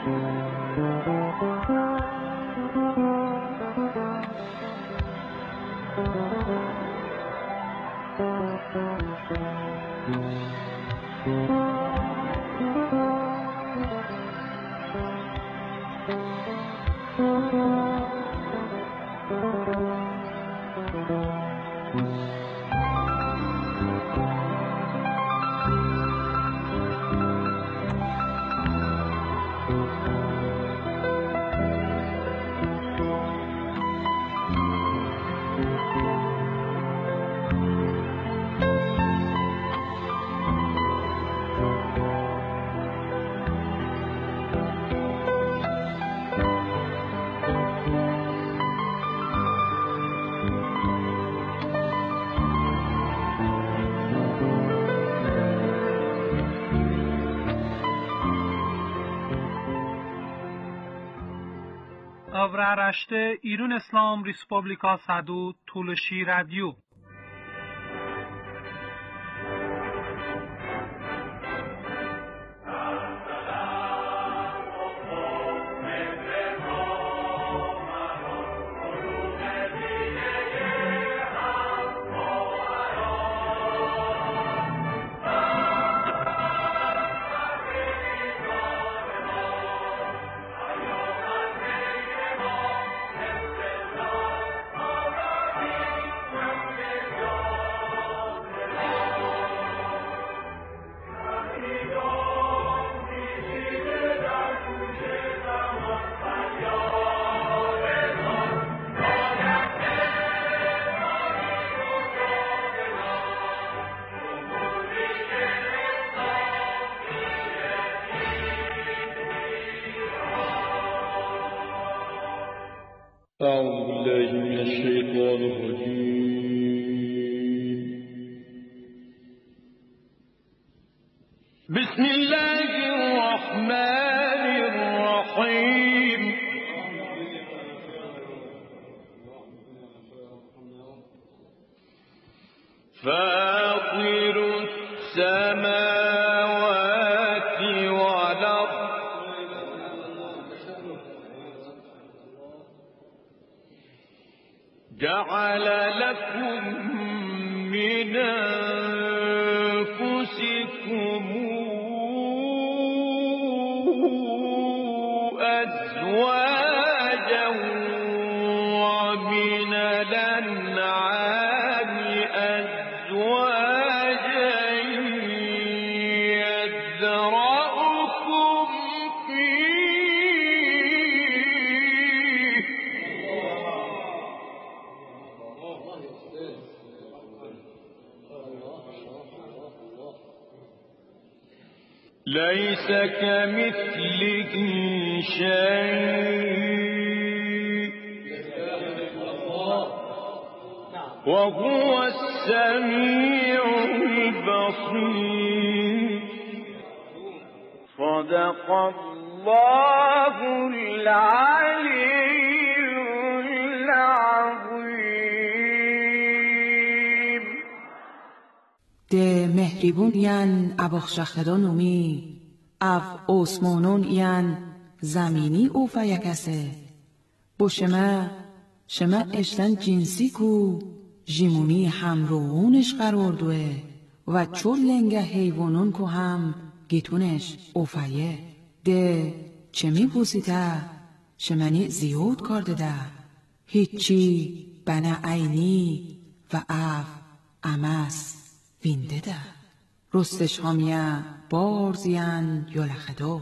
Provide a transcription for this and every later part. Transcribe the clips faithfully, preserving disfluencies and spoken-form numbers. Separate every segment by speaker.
Speaker 1: Avraaraște İran İslam Respublika Sadu Tulshi Radio.
Speaker 2: أعوذ بالله من الشيطان الرجيم. بسم الله الرحمن الرحيم. فاطر السماوات والأرض جعل لكم من أنفسكم أزواجا ومن الأنعام أزواجا يذرأكم فيه ليس كمثله شيء وهو السميع البصير. صدق الله العلي العظيم.
Speaker 3: ده مهربون ین ابخشخدان اومی اف اوسمانون ین زمینی او فیکسه بوشمه شمه اشتن جنسی کو جیمونی همروونش قرار دوه و چول لنگه حیوانون کو هم گیتونش او فیه ده چمی بوسیته شمنی زیاد کار ده هیچی بنا عینی و اف امس وینده ده رستش هامیه بارزین یلخدو.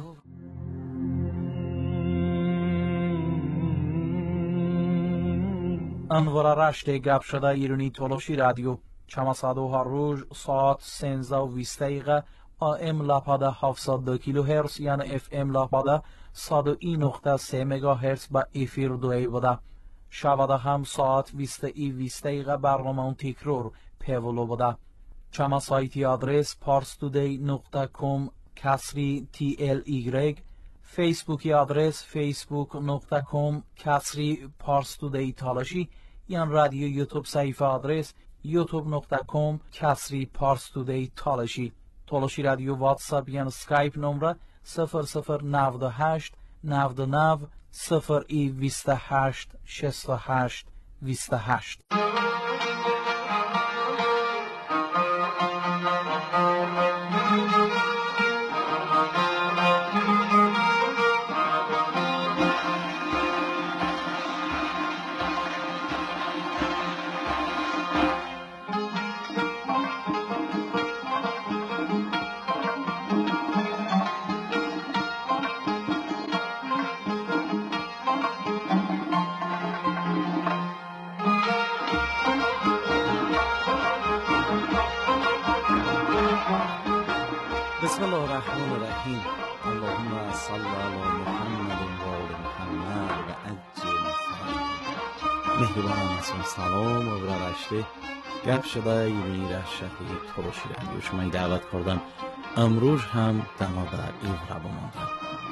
Speaker 4: انوار رشته گپ شده ایرانی تولوشی رادیو چما صدو هر روز ساعت سنزده و بیست دقیقه آم لاپاده هفتصد و دو کیلو هرتز یعنی اف ام لاپاده صد و یک نقطه سه مگا هرتز با افیر دوی بوده. شباده هم ساعت بیست ای بیست دقیقه برنامه اون تکرار پیولو بوده. چما سایتی آدرس parstoday نقطه com کسری تی ال ایگرگ، فیسبوکی آدرس facebook نقطه com کسری parstoday تالاشی، یان رادیو یوتیوب صحیفه آدرس یوتیوب نقطه com کسری parstoday تالاشی. تالاشی رادیو واتساپ یان سکایپ نمره صفر صفر نود و هشت نود و نه صفر ای بیست و هشت شصت و هشت بیست و هشت.
Speaker 5: بسم الله الرحمن الرحیم. اللهم صل علی محمد و آل محمد و عجل فرجهم. مهربان مسلم سلام و برگشته گپ شده ایرانی را شهری تلاشی رادیو شما دعوت کردم. امروز هم دما به ایورا بماندم.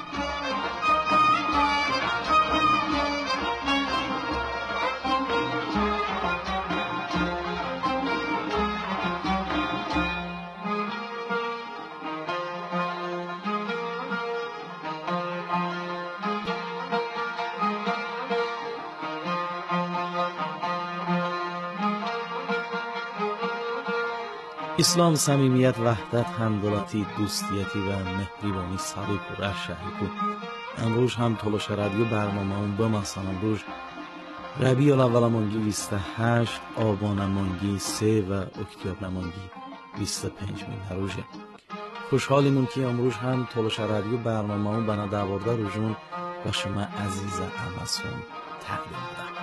Speaker 5: اسلام صمیمیت، وحدت، همدلاتی، دوستیتی و مهربانی صدو پر از شهری بود. امروز هم تلاش رادیو برنامه اون بمثلا امروز ربیع الاول مانگی بیست و هشت، آبان مانگی سه و اکتبر مانگی بیست و پنج می روزه. خوشحالیم که امروز هم تلاش رادیو برنامه اون بنا دوارده روزون و شما عزیز امسون تقدیم بدم.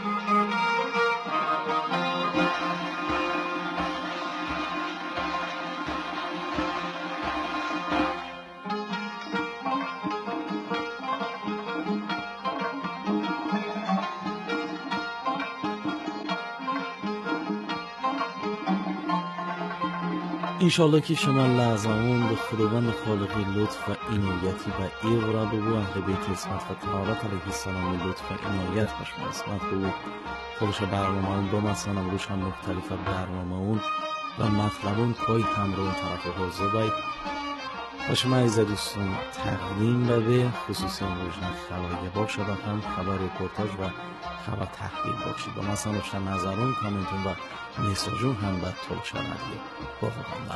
Speaker 5: انشالله که شما لازمون به خداوند خالقی لطف و عنایتی و ایورا بگو اهل بیت اسمت و طهارت علیه السلام لطف و عنایت بشما اسمت بگو خودش برنامه اون دو مثلا امروز هم مختلف برنامه اون و مطلب اون کای هم رو اون طرف حوضه باید و شما عزیز دوستان تقدیم بده. خصوصی امروز خبری باشد هم خبر رپورتاج و خبر تحلیل باشید و مثلا روشن نظرون کامنتون و میساجون هم به طول شنگی بافقاندن.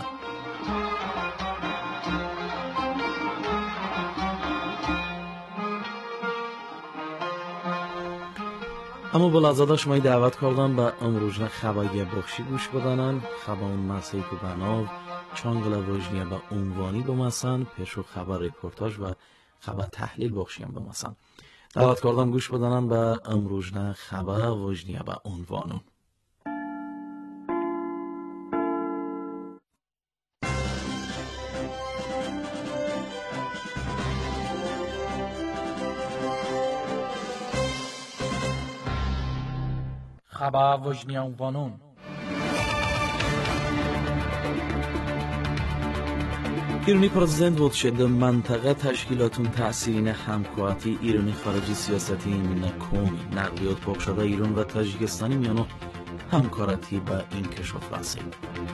Speaker 5: اما بلازادا شما دعوت کردم به امروز خبری بخشی گوش بدنن. خبر اون مسیح که بناو چانگل وجنیه به عنوانی بمسن پیشو خبر رپورتاج و خبر تحلیل بخشی هم بمسن. دعوت کردم گوش بدنن به امروز خبر وجنیه به عنوانون.
Speaker 4: خبر وجنیه عنوانون.
Speaker 5: ایرانی پرزیدنت بود شد منطقه تشکیلاتون تأثیرین همکارتی ایرانی خارجی سیاستی ایمین کومی نقلیات پاکشده ایران و تاجیکستانی میانو همکارتی با این کشف رسید.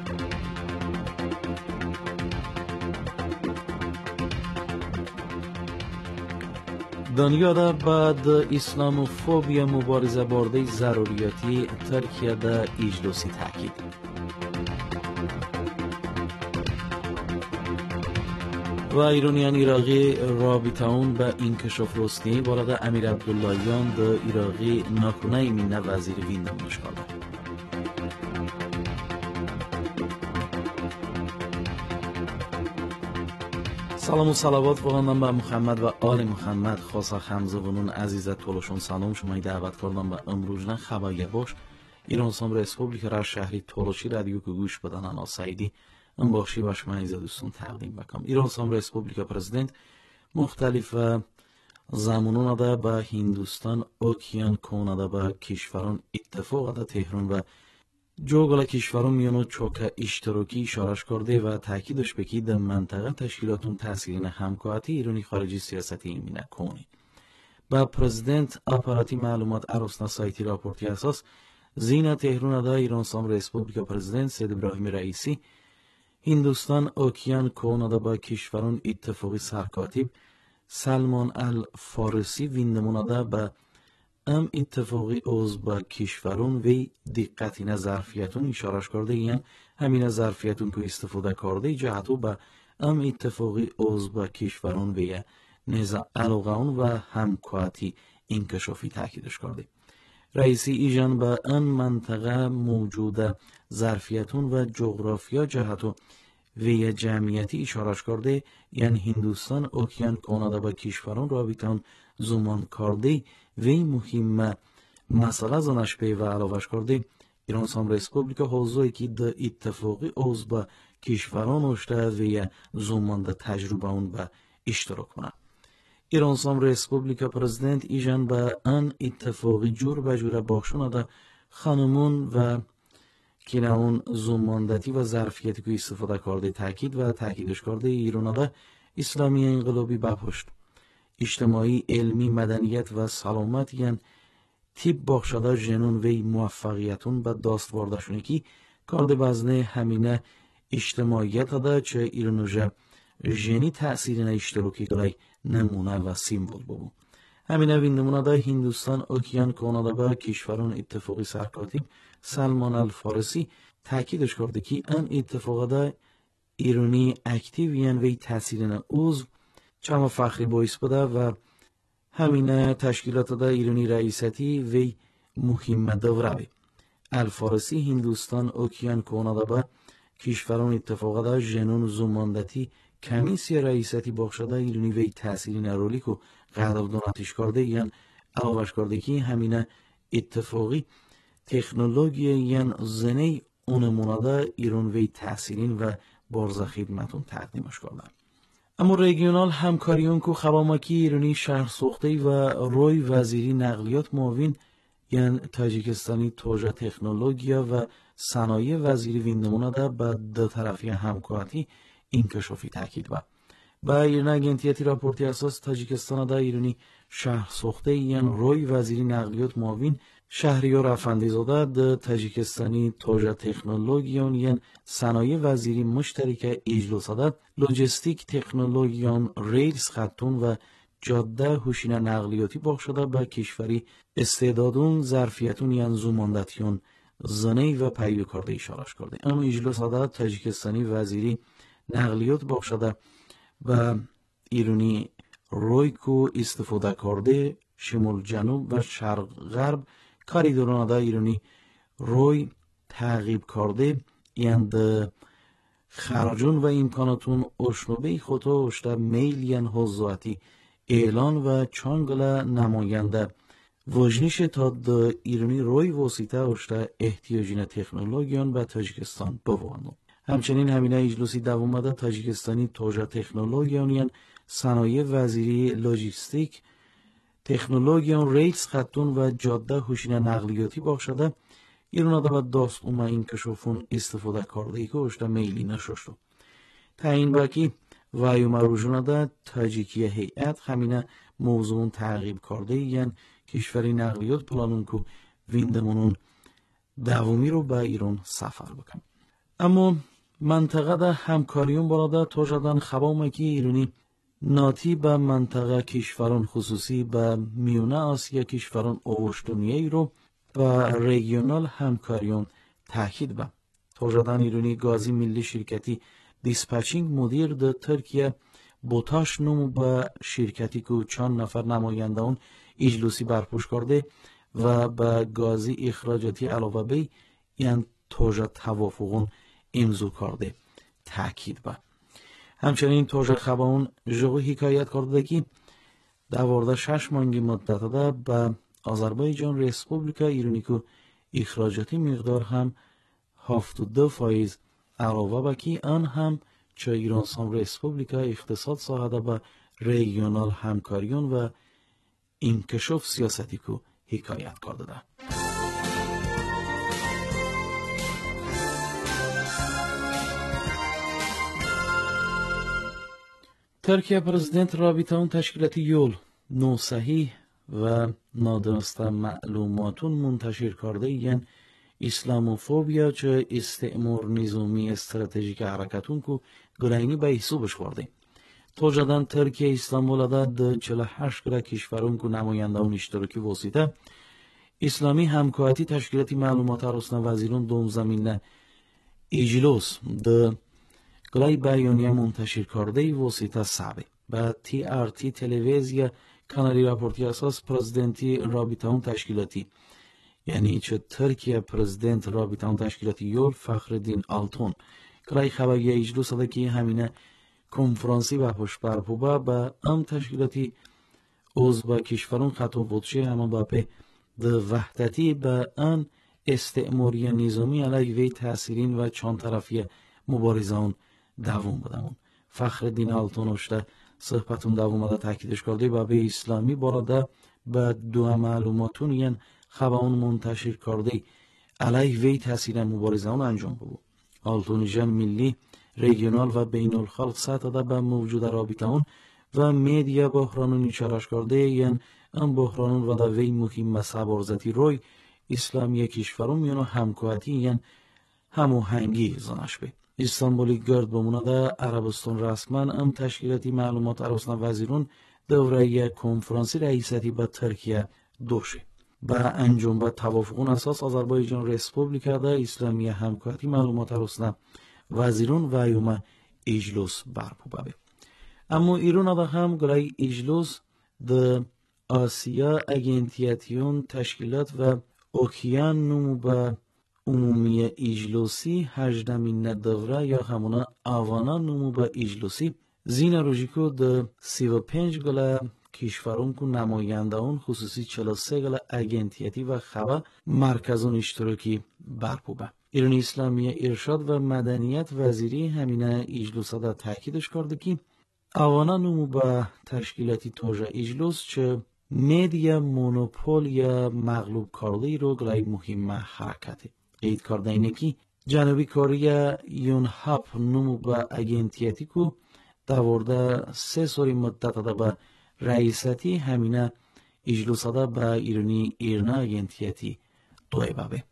Speaker 5: دنیا دا بعد اسلاموفوبیا مبارزه برده ضروریاتی ترکیه دا اجلوسی تاکید. و ایرانیان عراقی رابطه اون به انکشاف رستی وارد امیر عبداللهیان دا عراقی ناکنه ایمینه وزیر ویندم مشکل. سلام و صلوات بخواندم به محمد و آل محمد. خاصا خمزه ونون عزیزت طولشون سلام شمایی دعوت کردم به امروزن خبری باش ایران سام رسپوبلیک را شهری طولشی رادیو که گوش بدن انا سعیدی ام باشی باش من عزیز دوستون تقدیم بکنم. ایران سام رسپوبلیک پرزیدنت مختلف زمانون ده به هندوستان اوکیان کون ده به کشوران اتفاق ده تهران و جوگل کشوران میانو چوک اشتراکی اشارش کرده و تاکیدش بکی در منطقه تشکیلاتون تأثیرین همکارتی ایرانی خارجی سیاستی ایمینه کنی. با پرزیدنت اپاراتی معلومات عروسنا سایتی راپورتی اساس زینا تهران ده ایران سام رسپوبلیک پرزیدنت سید ابراهیم رئیسی هندوستان اوکیان کون ده با کشوران اتفاقی سرکاتیب سلمان الفارسی ویندموناده به ام اتفاقی اوز با کشورون وی دقتی نه ظرفیتون اشارش کرده، یعنی همین ظرفیتون که استفاده کرده جهتو به ام اتفاقی اوز با کشورون وی نزا علاقه و همکاتی انکشافی تاکیدش کرده. رئیسی ایجان به ان منطقه موجود ظرفیتون و جغرافیا جهتو وی جمعیتی اشارش کرده، یعنی هندوستان، اوکیان، کانادا با کشوران رابطان زمان کرده وی مهم مسئله زنش پی و علاوش کرده. ایران سام ریسپوبلیکا حوضوی که ده اتفاقی اوز با کشوران اشته وی زمان ده تجربه اون به اشتراک کنه. ایران سام ریسپوبلیکا پرزیدنت ایجان به ان اتفاقی جور به جور باخشونه ده خانمون و که اون زماندتی و ظرفیتی که استفاده کرده تاکید و تاکیدش کرده. ایران ده اسلامی انقلابی بپشت اجتماعی، علمی، مدنیت و سلامت یعنی تیپ باخشده جنون وی موفقیتون به داست واردشونه که کرده بزنه همینه اجتماعیت ده چه ایرانوژه جنی تأثیر نه اشتراکی گلای نمونه و سیمبول ببو. همینه ویندمونه ده هندوستان، اوکیان، کانادا با کشوران اتفاقی سرکاتیب سلمان الفارسی تاکیدش کرده که ان اتفاق ده ایرانی اکتیو یعنی وی تأثیر نه اوز چما فخری باعث بوده و همینه تشکیلات ده ایرانی رئیستی وی مهم دوره بی. الفارسی هندوستان، اوکیان، کانادا با کشوران اتفاق ده جنون زماندتی کمیسی رئیستی باخشده ایرانی وی تأثیری نرولی که قدر دونتش کرده یعنی علاوش کرده که همینه اتفاقی تکنولوژی یعنی زنه اونمونده ایران وی تأثیرین و بارز خدمتون تقدیمش کرده. اما ریگیونال همکاریون که خبامکی ایرانی شهر سوخته و روی وزیری نقلیات معاون یعنی تاجیکستانی توجه تکنولوژیا و صنایع وزیری ویندمونه ده به دو طرفی همکاری انکشافی تاکید با با ایران اگنتیتی راپورتی اساس تاجیکستان ده ایرانی شهر سوخته یعنی روی وزیری نقلیات معاون شهریار افندیزاده ده تاجیکستانی توجه تکنولوژیان یعنی صنایع وزیری مشترک اجلاساده لوجستیک تکنولوژیان ریلز خطون و جاده هوشینه نقلیاتی باخشده به کشوری استعدادون ظرفیتون یعنی زماندتیون زنی و پیوی کرده اشارش کرده. اما اجلاساده تاجیکستانی وزیری نقلیات باخشده و ایرانی روی کو استفاده کرده شمال جنوب و شرق غرب کاریدورانده ایرانی روی تعقیب کرده یعنی خرجون و امکاناتون اشنوبه خودتا اشته میل یعنی حضوعتی اعلان و چانگل نماینده وجنیش تا ده ایرانی روی واسطه اشته احتیاجین تکنولوژیان به تاجیکستان بوانو. همچنین همینه اجلوسی دوامده تاجیکستانی توجه تکنولوژیان یعنی صنایع وزیری لوجستیک تکنولوژیان ریلز خطون و جاده هوشینه نقلیاتی باخشده ایران به داست اومه انکشافون استفاده کرده ای که اشته میلی نششتو. تعیین باکی وایو مروجونه تاجیکی هیئت همینه موضوعون تعقیب کرده یعنی کشوری نقلیات پلانون که ویندمونون دوامی رو به ایران سفر بکن. اما منطقه ده همکاریون براده تا جدن خبامکی ایرانی ناتی به منطقه کشوران خصوصی به میونه آسیا کشوران اوشتونیه رو و ریگیونال همکاریون تاکید به تا جدن ایرانی گازی ملی شرکتی دیسپچینگ مدیر ده ترکیه بوتاش نمو به شرکتی که چند نفر نماینده اون اجلوسی برپوش کرده و به گازی اخراجاتی علاوه بی یعنی توجه توافقون امضا کرده تاکید با. همچنین توجه خبرون جوی حکایت کرده که دوارده شش مانگی مدت ده به آذربایجان ریسپوبلیکا ایرانی که اخراجاتی مقدار هم هفتاد و دو فایز علاوه با که آن هم چه ایران سام ریسپوبلیکا اقتصاد ساعده به ریگیونال همکاریون و انکشاف سیاستی که حکایت کرده ده. ترکیه پرزیدنت رابطه اون تشکیلات یول نوصحیح و نادرست معلوماتون منتشر کرده یعنی اسلاموفوبیا چه استعمار نظامی استراتژیک حرکتون که گرینی به حسابش خورده. Tojadan Türkiye İstanbul'da da چهل و هشت گره کشورون که نمایندگان اشتراکی واسطه اسلامی همکاری تشکیلاتی معلومات ارسنا وزیران دوم زمینه اجلس د گلای بیانیه منتشر کرده واسطه صعبه با تی آر تی تلویزیا کانالی راپورتی اساس پرزیدنتی رابطه اون تشکیلاتی یعنی چه ترکیه پرزیدنت رابطه اون تشکیلاتی یول فخردین آلتون گلای خبری اجلس ده که همینه کنفرانسی و پشبرپوبه با ام تشکیلاتی عضو کشورون خطاب بودشه اما با به ده وحدتی با ان استعماری نظامی علیه وی تأثیرین و چند طرفی مبارزه اون دوام بدمون. فخردین آلتون اشته صحبتون دوام ده تاکیدش کرده با به اسلامی باراده با دو معلوماتون یعن خبرون منتشر کرده علیه وی تأثیر مبارزه اون انجام بود. آلتون جن ملی ریجنال و بین الخلق سطح ده به موجود رابطه اون و میدیا بحرانون اشارش کرده یعن ام بحرانون و ده وی مهم مسابرزتی روی اسلامی کشورون میانو همکاری یعن هماهنگی زنش به استانبولی گرد بمونه عربستان رسما ام تشکیلاتی معلومات ارسنا وزیرون دوره کنفرانسی رئیسیتی با ترکیه دوشه با انجام با توافقون اساس آذربایجان رسپوبلیکا ده اسلامی همکاری معلومات ارسنا وزیرون و ایوم اجلس برپو ببه اما ایران ده هم گلای اجلس ده آسیا اگنتیاتیون تشکیلات و اوکیان نمو با عمومی اجلسی هجدمین دوره یا همونا آوانا نمو با اجلسی زین روژیکو ده سی و پنج گله کشورون که نماینده اون خصوصی چهل و سه گله اگنتیاتی و خبر مرکزون اشتراکی برپوبه ایران اسلامی ارشاد و مدنیت وزیری همینه اجلس ده تاکیدش کرده که آوانا نمو با تشکیلاتی توجه اجلس چه میدیا مونوپول یا مغلوب کرده رو گلای مهم حرکته قید کرده اینه که جنوبی کره یون هاپ نمو با اگنتیاتی که دورده سه سوری مدت ده با رئیستی همینه اجلس ده با ایرانی ایرنا اگنتیاتی دوی بابه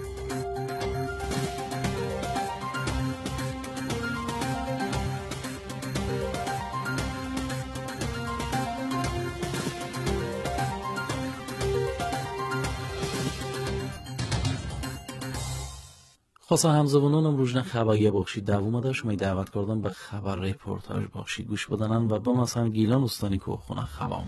Speaker 5: خواستم همزبانان امروز خبری بخشید دوام ده شما دعوت کردم به خبر رپورتاج بخشید گوش بدنن و با مثلا گیلان استانی که خونه خبام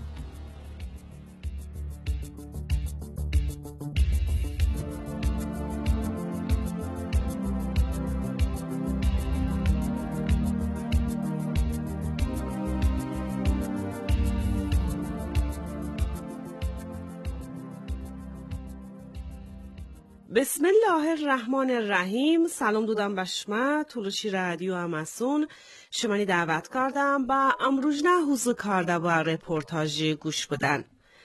Speaker 6: بسم الله الرحمن الرحیم. سلام دودم بشمه تولوشی رادیو اماسون شمانی دعوت کردم با امروزنه حضور کرده با رپورتاجی گوش بدن.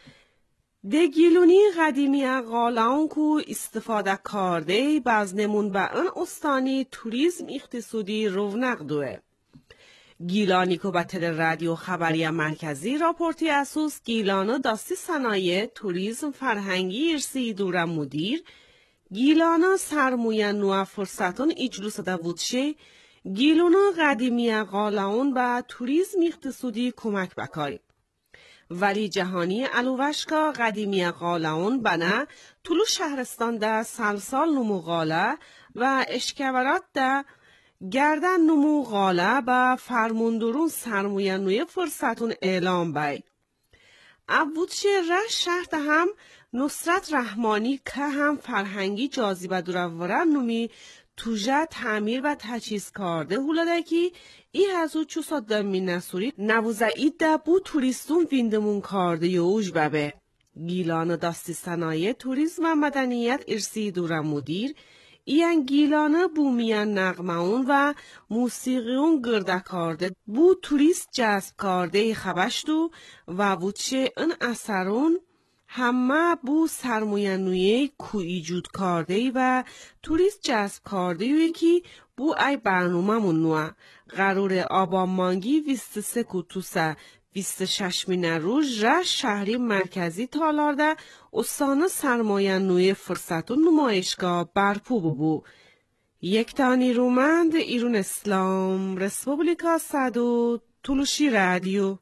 Speaker 6: ده گیلونی قدیمی غالاون کو استفاده کرده باز نمون با ان استانی توریزم اقتصادی رونق دوه. گیلانی که به تل رادیو خبری مرکزی راپورتی اساس گیلانو داستی صنایع توریزم فرهنگی ارسی دورم مدیر گیلانا سرمویه نوع فرصتون اجلوس دا بودشه گیلونا قدیمی غالاون با توریزم اقتصادی کمک بکای. ولی جهانی الوشکا قدیمی غالاون بنا طولو شهرستان دا سلسال نمو غاله و اشکورات دا گردن نمو غاله با فرموندرون سرمویه نوع فرصتون اعلام بای. ابودشه رش شهر دا هم نصرت رحمانی که هم فرهنگی جاذبه دورورن نمی توجه تعمیر و تجهیز کرده هولاده که ای هزو چو صدامی نسوری نووزه ایده بو توریستون ویندمون کرده یوش ببه. گیلان داستی صنایع توریسم و مدنیت ارسی دورم مدیر این گیلانه بومیان نغمون و موسیقیون گرده کرده بو توریست جذب کرده خبشتو و بودشه این اثرون همه بو سرمویه کو ایجود کرده و توریست جذب کرده یکی بو ای برنامه منوع قرار آبان مانگی ویست سه کتوسه ویست ششمینه روز رش شهری مرکزی تالارده استان سرمایه نوی فرصت و نمایشگاه برپو ببو. یک تانی رومند ایرون اسلام رسپوبلیکا صدو تولوشی رادیو.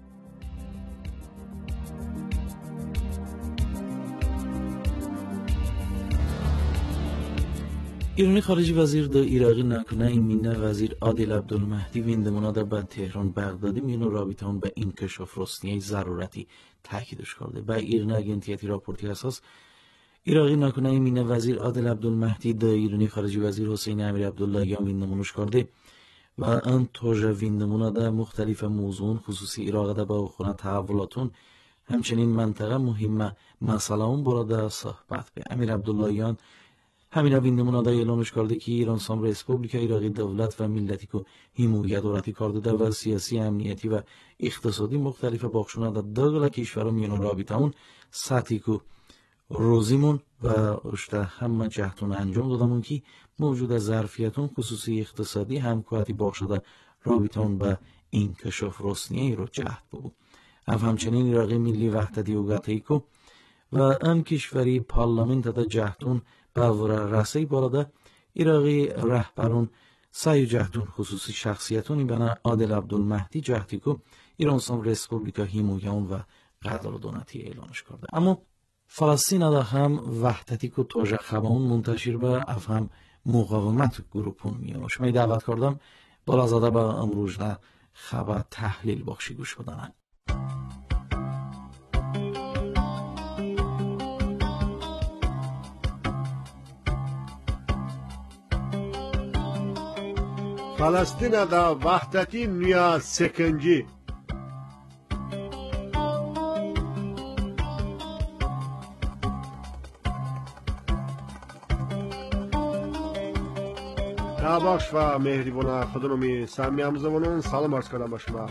Speaker 5: ایرانی خارجی وزیر د ایراقی نکنه مینه وزیر عادل عبدالمهدی ویندمونا در بعد تهران بغدادی مینو رابطان به انکشاف رسنی ضرورتی تاکیدش کرده. به ایران اگنتیتی راپورتی اساس ایراقی نکنه مینه وزیر عادل عبدالمهدی د ایرانی خارجی وزیر حسین امیر عبداللهیان ویندمونوش کرده و آن توجه ویندمونا در مختلف موضوع خصوصی ایراق در با خونه تحولاتون همچنین منطقه مهمه مسئله اون برده صحبت به امیر عبداللهیان همین ویندمونا دا اعلامش کرده که ایران سام ریسپوبلیکا ایراقی دولت و ملتی که حمایت دولتی کرده در و سیاسی امنیتی و اقتصادی مختلف بخشونه در داخل کشور میان رابطه اون سطحی که روزیمون و اشته همه جهتون انجام دادمون که موجود ظرفیتون خصوصی اقتصادی همکاری بخشده رابطه اون به انکشاف رسنی رو جهت بود. اف همچنین ایراقی ملی وحدتی و گتایی که و ام کشوری پارلمنت دا جهتون باور رسی باراده ایراقی رهبرون سعی جهتون خصوصی شخصیتونی بنا عادل عبدالمهدی جهتی که ایران سام ریسپوبلیکا حمایت و قدردانتی اعلانش کرده. اما فلسطین دا هم وحدتی که توجه خبرون منتشر به افهم مقاومت گروپون میانو. شما دعوت کردم بالا زده به امروز نه خبر تحلیل بخشی گوش بدنن.
Speaker 7: فلسطین دا وحدتی نیا سکنجی نباش و مهریبونه خودنومی سمی همزمانون سلام عرض کردم با شما.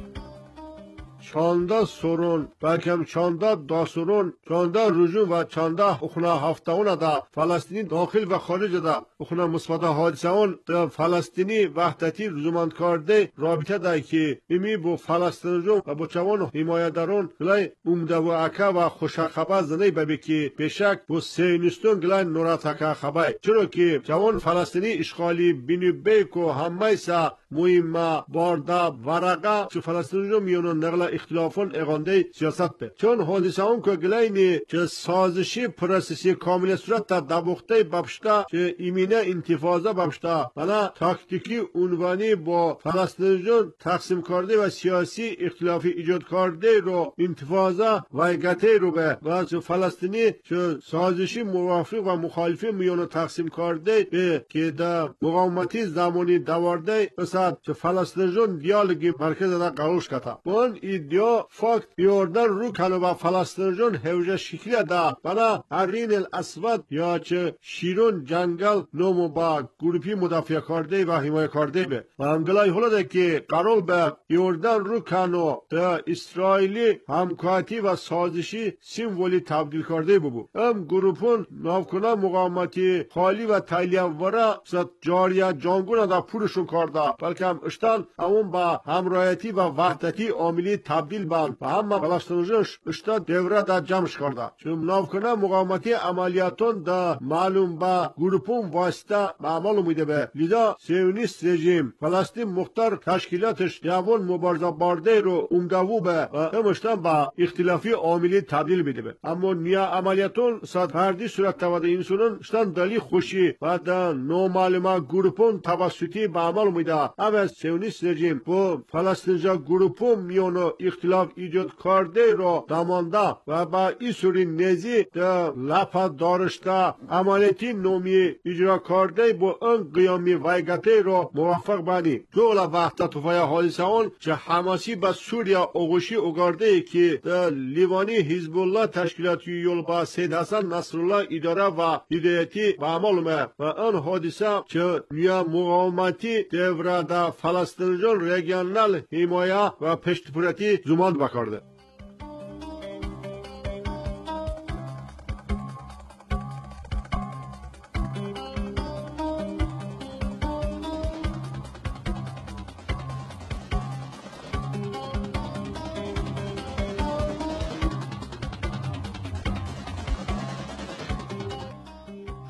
Speaker 7: چانده سورون بلکم چانده دا سورون چانده رجوع و چانده اخنا هفتهون دا فلسطینی داخل و خارج دا اخنا مثبت حادثه اون دا فلسطینی وحدتی رزومند کرده رابطه دا که امی بو فلسطین جو و بو چوان حمایت درون گلای اومده و اکا و خوش خبر زنی ببی که بشک بو سینستون گلای نوراتکا خبر چرا که جوان فلسطینی اشغالی بینی بیکو همه سا مهمه بارده ورقه چو فلسطین جو میونون نقل اختلافون اغانده سیاست به چون حادثه اون که گلینی چه سازشی پروسسی کامل صورت در دبوخته ببشته چه ایمینه انتفاضه ببشته بنا تاکتیکی عنوانی با فلسطینیون تقسیم کرده و سیاسی اختلافی ایجاد کرده رو انتفاضه و گته رو به و چه فلسطینی چه سازشی موافق و مخالفی میونو تقسیم کرده به که در مقاومتی زمانی دوارده بسید چه فلسطینیون دیالوگی مرکز در قروش کتا بان ایدیا فاکت بیاردن رو کنه و فلسطینیون هوجه شکلی دا بنا حرین الاسود یا چه شیرون جنگل نومو با گروپی مدافع کرده و حمایه کرده به و همگلای حالا که قرار به بیاردن رو کنه در اسرائیلی همکاتی و سازشی سیمولی تبدیل کرده ببو هم گروپون نافکنه مقاومتی خالی و تایلیواره ست جاریه جانگونه دا پورشون کرده بلکه هم اشتن همون با همراهیتی و وحدتی عاملی تبدیل بند و همه فلسطینیون اشتا دوره دا جمعش کرده چون نافکنه مقاومتی عملیاتون دا معلوم با گروپون واسطه معمول میده به لیدا سیونیست رژیم فلسطین مختار تشکیلاتش جوان مبارزه بارده رو امدوو به و همشتن با اختلافی عاملی تبدیل میده به اما نیا عملیاتون صد فردی صورت تواده اینسونون اشتن دلی خوشی و دا نومعلومه گروپون توسطی به عمل میده اما سیونیست رژیم با فلسطینجا گروپون میونو اختلاف ایجاد کرده رو دمانده و با این سوری نزی در لپا دارشته عملیتی نومی اجرا کرده با اون قیامی ویگته رو موفق بانی دول وحدت و حادثه اون چه حماسی با سوریا اوگوشی اگرده که در لیوانی حزب الله تشکیلاتی یول با سید حسن نصرالله اداره و هدایتی و عمل و اون حادثه چه نیا مقاومتی دوره در فلسطینیون ریگیونال حمایه و پشتپورتی زمان بکرده.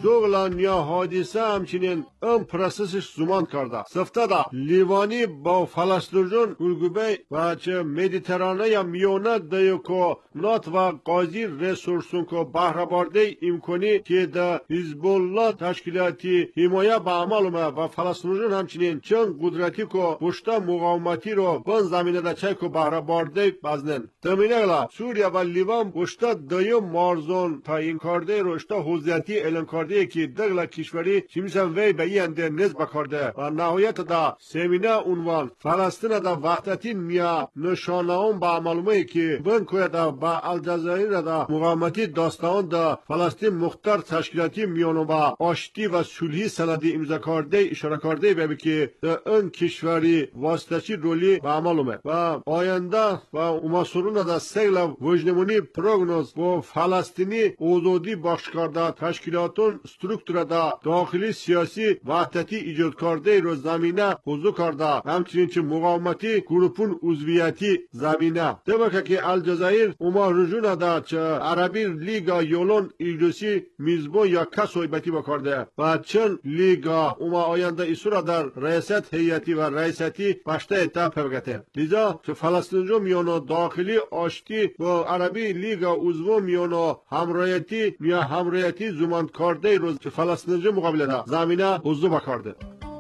Speaker 7: زوغلان یا حادثه همچنین ام پرسسش زمان کرده سفته دا لیوانی با فلسطینجون گلگوبه و چه مدیترانه یا میونه دیو که نات و قاضی رسورسون که بهره برده امکانی که دا حزب الله تشکیلاتی حمایه به عمل و فلسطینجون همچنین چند قدرتی که پشت مقاومتی رو بن زمینه دا چای که بهره برده بزنن تمینه گلا سوریا و لیوان پشت دیو مارزون تا این کرده رو اشتا حوزیتی اعلان کرده که دغلا کشوری چمیسن وی به این انده نزد بکرده و نهایت دا سمینه عنوان فلسطین دا وحدتی میا نشانه اون با معلومه که بن کوی دا با الجزایر دا مقاومتی داستان دا فلسطین مختار تشکیلاتی میانو با آشتی و صلحی سندی امضا کرده اشاره کرده به که این کشوری واسطه‌چی رولی با معلومه و آینده و اماسورون دا سیل وجنمونی پروگنوز و فلسطینی آزادی بخش کرده تشکیلاتون سترکتور دا داخلی سیاسی وحدتی ایجاد کرده رو زمینه حضور کرده همچنین چه مقاومتی گروپون عضویتی زمینه طبقه که الجزایر اما رجوع دا چه عربی لیگا یولون ایجوسی میزبان یا کس حیبتی بکرده و چند لیگا اما آینده ایسورا در رئیست هیئتی و رئیستی پشته ایتا پبگته لیزا چه فلسطینجو میانو داخلی آشتی و عربی لیگا عضو میانو همرایتی یا همرایتی زمان کرده روز چه فلسطینجو مقابله دا زمینه حضور بکرده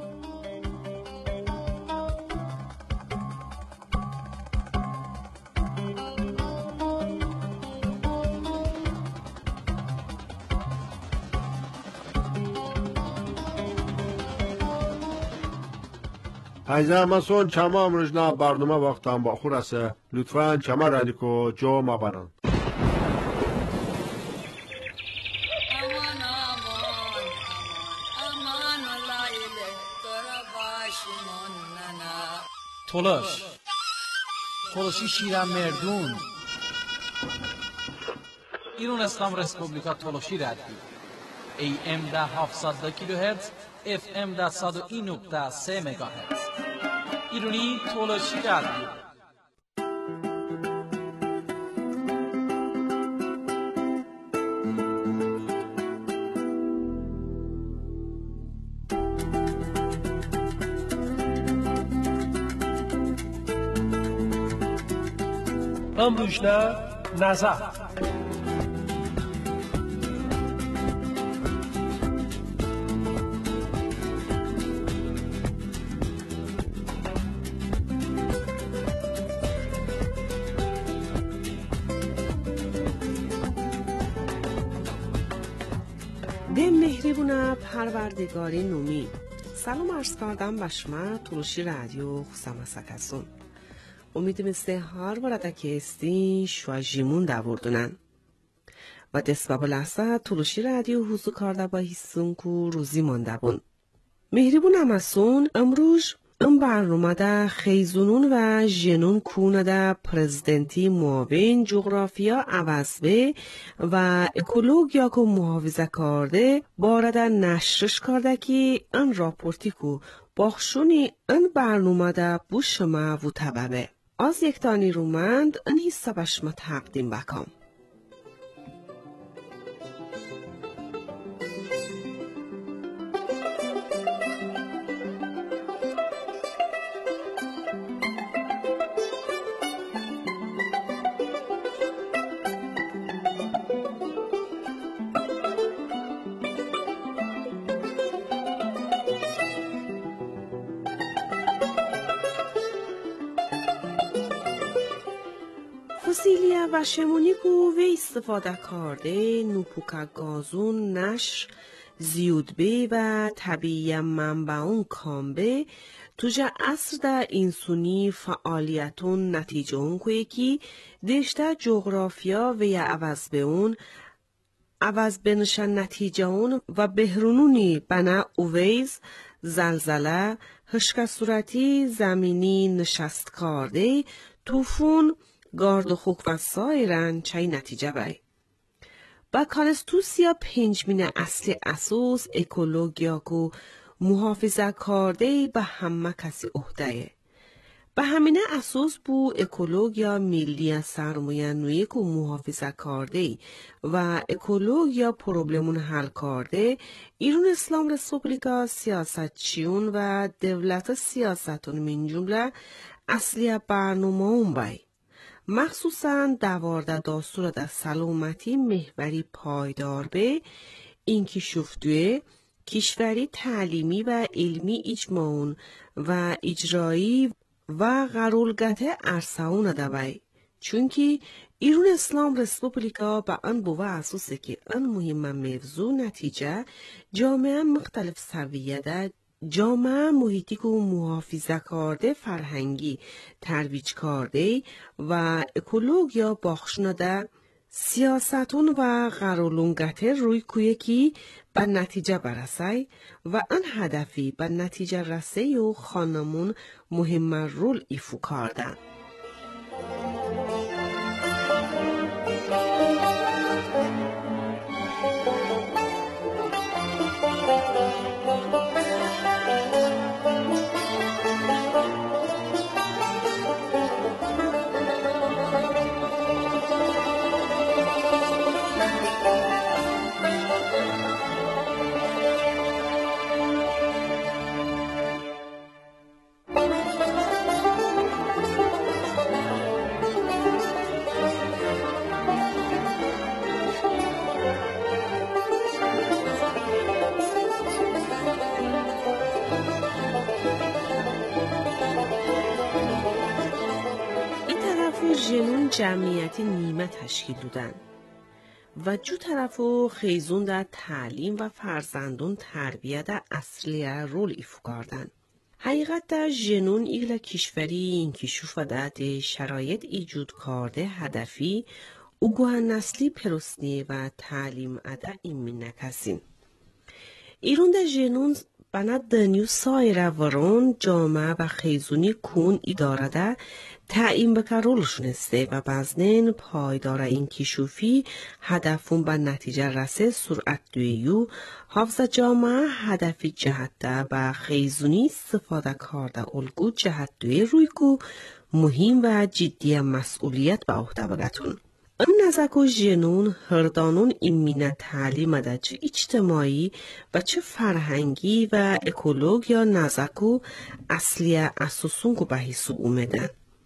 Speaker 7: ایزا مسون چما امروزنا برنامه وقتم با خور است لطفاً چما رادیکو جو ما برن
Speaker 4: تلاش تلاشی شیرم مردون ایران اسلام رسپوبلیکا تلاشی رادیو ای ام ده هفتصد کیلو هرتز اف ام ده صد و این نقطه سه مگاهرتز ایرانی تلاشی رادیو
Speaker 1: امروزنا نظر
Speaker 6: ده مهربونه پروردگاری نومی سلام عرض کردم به شما تلوشی رادیو خسام سکسون امیدم است هر ورده که استی شو جیمون دوردونن و دست بابا لحظه تلوشی رادیو حضور کرده با حسون که روزی مانده بون مهربون امسون امروز ام برنامه ده خیزونون و جنون کونه ده پرزیدنتی معاون جغرافیا عوضبه و اکولوگیا که محافظه کرده بارده نشرش کرده که ان راپورتی که باخشونی ان برنامه ده بوش ما و تببه از یک تانی رومند ان حصه بشما تقدیم بکم فسیلیا و شمونی که وی استفاده کرده نوپوکا گازون نشر زیودبه و طبیعی منبعون کامبه توجه اصر در انسونی فعالیتون نتیجه اون که که دشته جغرافیا و یا عوض به اون عوض بنشن نتیجه اون و بهرونونی بنا اویز زلزله هشک صورتی زمینی نشست کرده توفون گارد و خوک و سایرن چای نتیجه بای. با کانستوسیا پنجمین اصلی اساس اکولوگیا کو محافظه کرده به همه کسی عهده. به همینه اساس بو اکولوژیا ملی سرمایه نویی که محافظه کرده و اکولوژیا پروبلمون حل کرده ایران اسلام رسپوبلیکا سیاستچیون و دولت سیاستون من جمله اصلی برنامه اون بای مخصوصا دوارده داستور در سلامتی محوری پایدار به اینکه شفتوه کشوری تعلیمی و علمی اجماعون و اجرایی و قرولگت ارساون دوای چونکه ایران اسلام رسپوبلیکا با آن بوه اساسه که آن مهم موضوع نتیجه جامعه مختلف سویه ده جامعه محیطی که محافظه کرده فرهنگی ترویج کرده و اکولوژیا باخشونه ده سیاستون و قرولونگت روی کویه که به نتیجه برسه و آن هدفی به نتیجه رسه و خانمون مهم رول ایفو کردن. ژنون جمعیتی نیمه تشکیل دادن و جو طرفو خیزون در تعلیم و فرزندون تربیت در اصلی رول ایفو کردن. حقیقت در ژنون ایگل کشوری این کشوف در شرایط ایجود کرده هدفی اوگوه نسلی پرسنی و تعلیم اده ایمین نکسین. ایرون در ژنون بنا دنیو سایر ورون جامعه و خیزونی کون اداره ده تعیین بکرولشون استه و بزنین پایدار این کشوفی هدفون به نتیجه رسه سرعت دویو حافظ جامعه هدفی جهت ده و خیزونی استفاده کرده الگو جهت دوی روی کو مهم و جدی مسئولیت به عهده بگتون. این نزدیک ژنون هردانون ایمینه تعلیم ده چه اجتماعی و چه فرهنگی و اکولوژیا نزدیک اصلی اساسون کو بحث اومدن.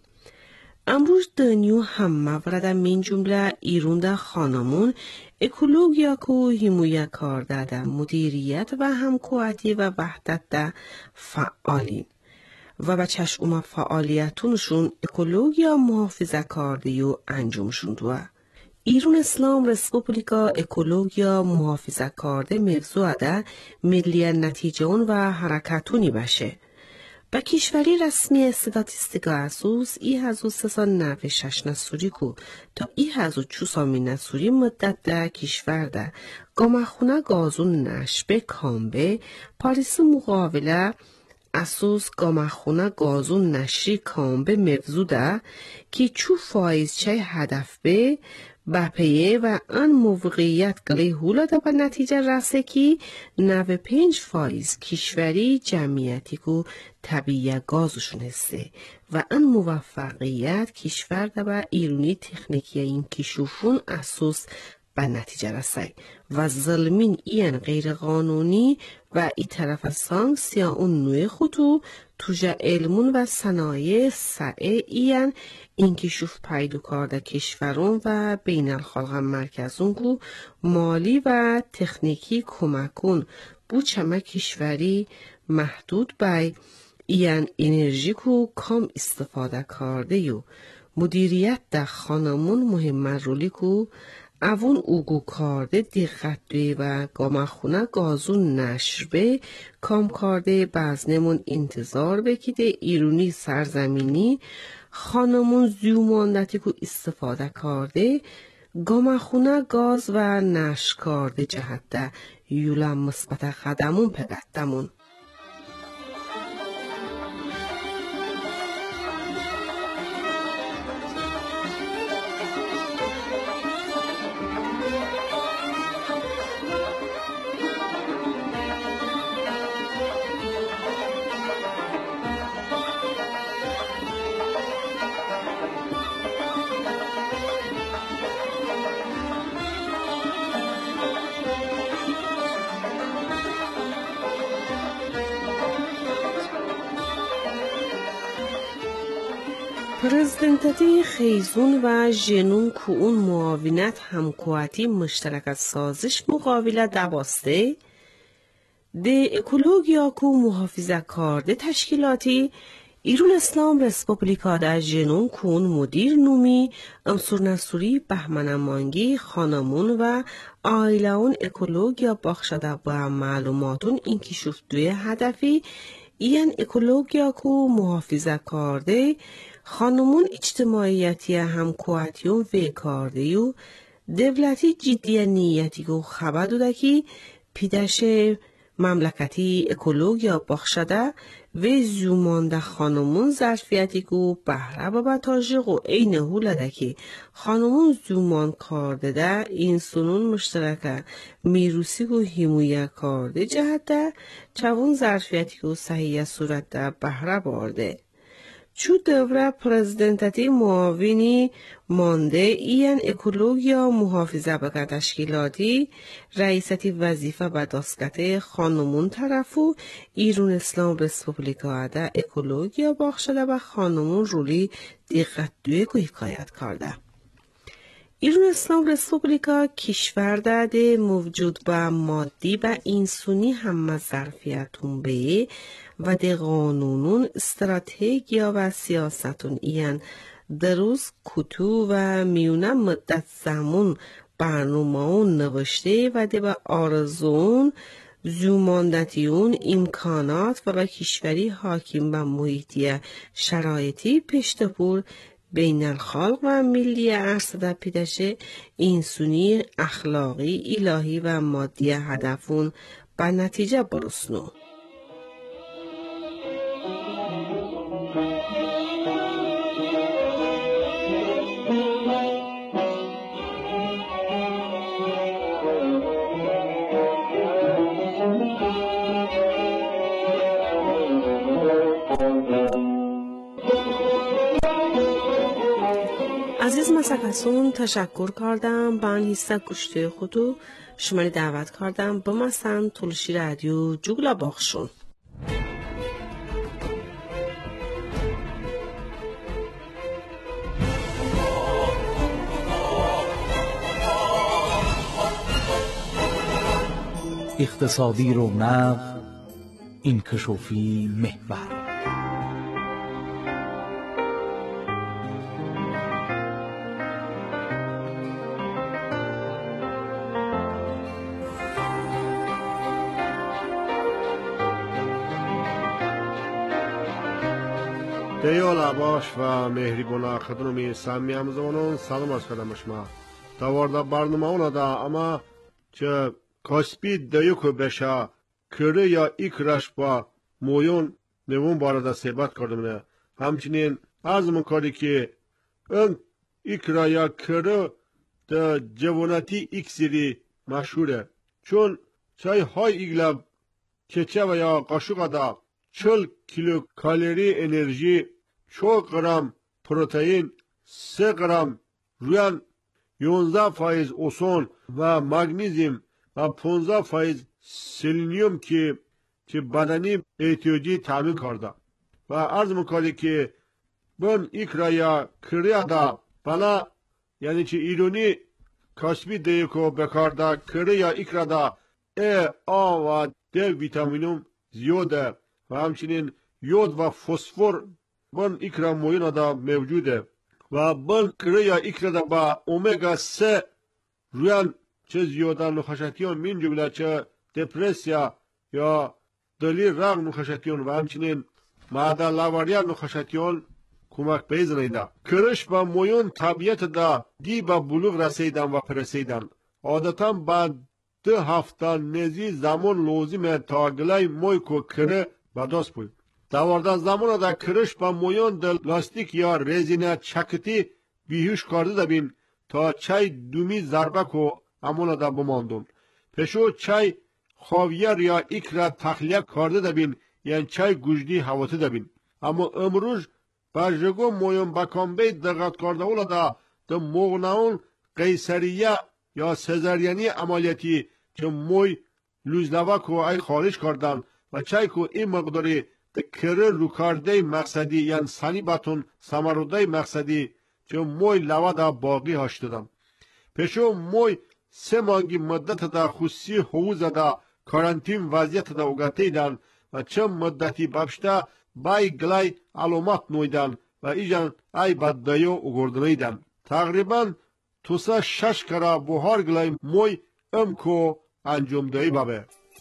Speaker 6: امروز دنیو هم مورد من جمله ایران ده خانمون اکولوژیا کو حمایت کرده ده مدیریت و همکاری و وحدت ده فعالین. و به چشم فعالیتونشون اکولوژیا محافظه کرده و انجامشون دو. ایران اسلام رسپوبلیکا اکولوژیا محافظه کرده موضوع ده ملی نتیجه و حرکتونی باشه. با کشوری رسمی استاتیستیکا اساس ای هزو سسان نوه شش نسوری کو تا ای هزو چوسامی نسوری مدت ده کشور ده گامخونه گازون نشبه کامبه پاریس مقابله اساس گامخونه گازون نشری کامبه موضوع که چو فایز چه هدف به بپیه و آن موقعیت گلی هولا ده به نتیجه رسه که نوه پنج فایز کشوری جمعیتی که طبیعی گازشون هسته و آن موفقیت کشور ده به ایرونی تکنیکی این کشوفون اساس به نتیجه رسه و ظلمین این غیر قانونی و ای طرف سانکسیا اون نوع خودو توجه علمون و صنایع سعه این اینکشوف پیدا کرده کشورون و بین الخلق مرکزون کو مالی و تکنیکی کمکون بو چمه کشوری محدود بای این انرژی کو کم استفاده کرده یو مدیریت در خانمون مهم رولی کو اوون اوگو کرده دقت دوی و گامخونه گازون نشربه کام کرده بزنمون انتظار بکیده ایرونی سرزمینی خانمون زیوماندتی که استفاده کرده گامخونه گاز و نشر کرده جهت ده یولم مثبت خدمون پگتمون. پرزیدنتی خیزون و جنون که اون معاونت همکواتی مشترک سازش مقابله دواسته ده اکولوژیا کو محافظه کارده تشکیلاتی ایرون اسلام رسپوبلیکا در جنون کون مدیر نومی امسور نسوری بهمن مانگی خانمون و آیلون اکولوژیا بخشده با معلوماتون این کشف دوی هدفی این اکولوژیا کو محافظه کارده خانمون اجتماعیتی همکواتیون و کارده و دولتی جدی نیتی کو خبر دوده که پیدش مملکتی اکولوژیا بخشده و زومانده خانمون ظرفیتی که بهره و بتاجق و این هولده که خانمون زومان کارده ده این سنون مشترکه میروسی که همویه کارده جهده چون ظرفیتی که صحیح صورت ده بهره بارده. چو دوره پرزیدنتتی معاونی مانده این اکولوژیا محافظه بکر تشکیلاتی رئیستی وظیفه به دستگاه خانمون طرفو ایرون اسلام رسپوبلیکا ده اکولوژیا بخشده و خانمون رولی دقت دوی که حکایت کرده. ایرون اسلام رسپوبلیکا کشور ده موجود به مادی و انسانی همه ظرفیتون به و ده قانونون استراتژیا و سیاستون این دروز کتو و میونه مدت زمان برنامه اون نوشته و ده به آرزون زوماندتیون امکانات و به کشوری حاکم به محیطی شرایطی پشتپور بین الخلق و ملی ارصده پیدش انسانی اخلاقی الهی و مادی هدفون به نتیجه برسنو. عزیز مسکسون تشکر کردم به این حصه گوشته خودو شما دعوت کردم به مثلا تلشی رادیو جوگلا باخشون.
Speaker 4: اقتصادی رونق انکشافی محور.
Speaker 7: دیال عباش و مهریبونا خدمه سامی همزمانون سلام از کردم شما دوارده برنامه اونا دا اما چه کاسپی دیوکو بشه کره یا ایکرش با مویون نمون بارده صحبت کردم نه همچنین ارزمون کردی که اون ایکرا یا کره دا جوانتی ایکسیری مشهوره چون چای های ایگلب کچه و یا قاشوق دا چل کیلو کالری انرژی چهار گرم پروتئین سه گرم رویان یازده فایز اوسون و مگنیزیم و پانزده فایز سلینیوم که که بدنی احتیاجی تامین کرده و عرض میکنه که بن ایکرا یا کریا دا بنا یعنی چه ایرونی کاسبی دیکو بکارده کریا ایکرا دا ای آ و د ویتامینوم زیاده و همچنین یود و فسفر بن ایکرا موینا دا موجوده و بن کریا ایکرا دا با اومگا سه رویان چه زیاده نخشتیان من جمله چه دپرسیا یا دلی رغم نخشتیان و همچنین معده لاوریا نخشتیان کمک بیزنیده کرش با مویون طبیعت دا دی با بلوغ رسیدن و پرسیدن عادتا بعد ده هفته نزی زمان لازمه تا گلای موی کو کره بداست بود دوارده زمان دا کرش با مویون دل لاستیک یا رزینه چکتی بیهوش کرده دبین تا چای دومی ضربه کو امونا دا بماندون پشو چای خاویر یا ایکرا تخلیه کرده دبین یعنی چای گوجدی حواته دبین اما امروز برجگو مویون بکامبه دقت کرده اولا دا دا مغناون قیصریه یا سزارینی عملیاتی که موی لوزنوه کو ای خارج کردن و چای کو این مقداری کره روکارده مقصدی یعنی سنی باتون سماروده مقصدی چه موی لوا دا باقی هاشتدم. پشو موی سه مانگی مدت دا خوصی حوز دا کارانتین وضعیت دا اوگته ایدن و چه مدتی بابشتا بای گلای علومات نویدن و ایجان ای بددایو اگردنه ایدن. تقریبا توسا شش کرا بوهار گلای موی امکو انجام دهی بابه.